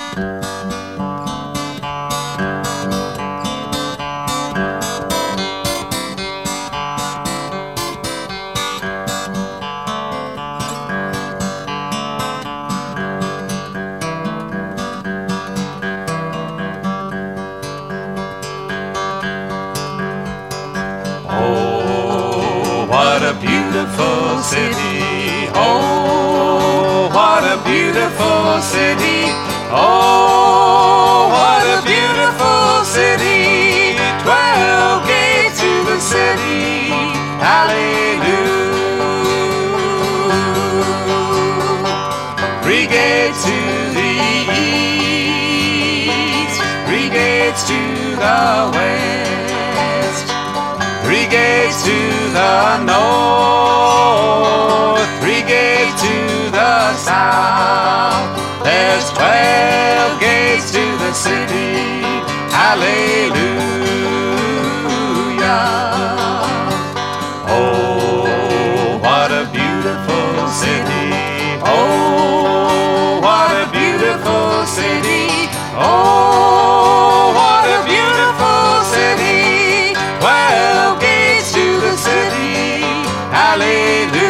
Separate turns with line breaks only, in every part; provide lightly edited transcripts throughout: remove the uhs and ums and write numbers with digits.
Oh, what a beautiful city. Oh, what a beautiful city. Oh, what a beautiful city. 12 gates to the city. Hallelujah. 3 gates to the east. 3 gates to the west. 3 gates to the north, 3 gates to the south. There's 12 gates to the city. Hallelujah. Oh, what a beautiful city. Oh, what a beautiful city. Oh, what a beautiful city. 12 gates to the city. Hallelujah.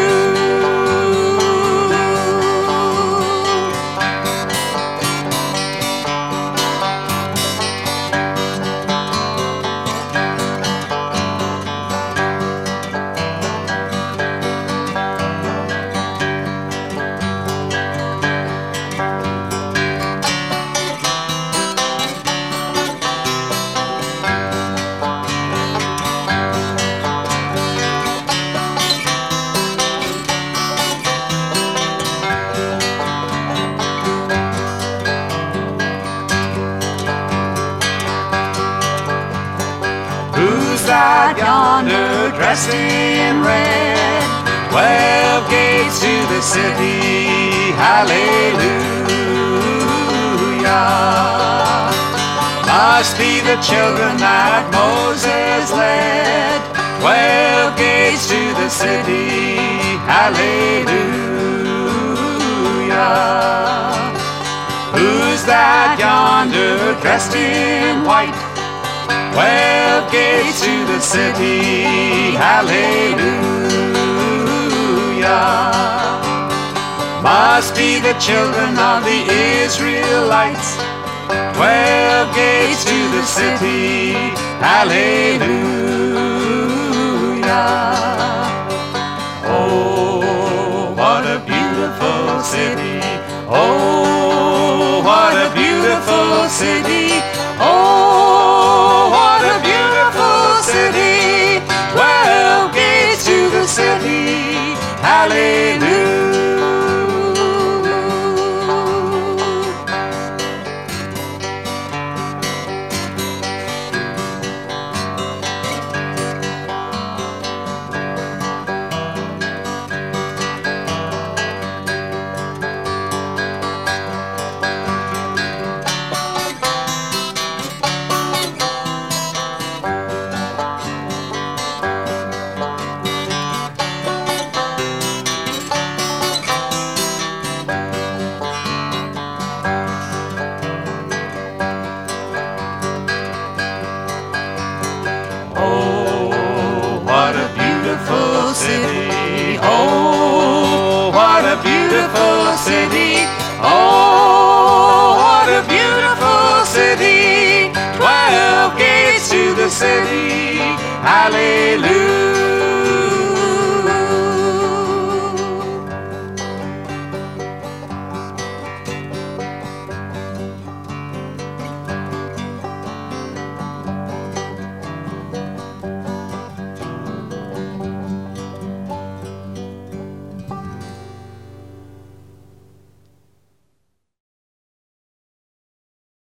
Who's that yonder dressed in red? 12 gates to the city. Hallelujah. Must be the children that Moses led. 12 gates to the city. Hallelujah. Who's that yonder dressed in white? 12 gates to the city. Hallelujah. Must be the children of the Israelites. 12 gates to the city. Hallelujah. Oh, what a beautiful city. Oh, what a beautiful city. Oh, what a beautiful city. 12 gates to the city. Hallelujah. What a beautiful city. Oh, what a beautiful city. Oh, what a beautiful city. 12 gates to the city. Hallelujah.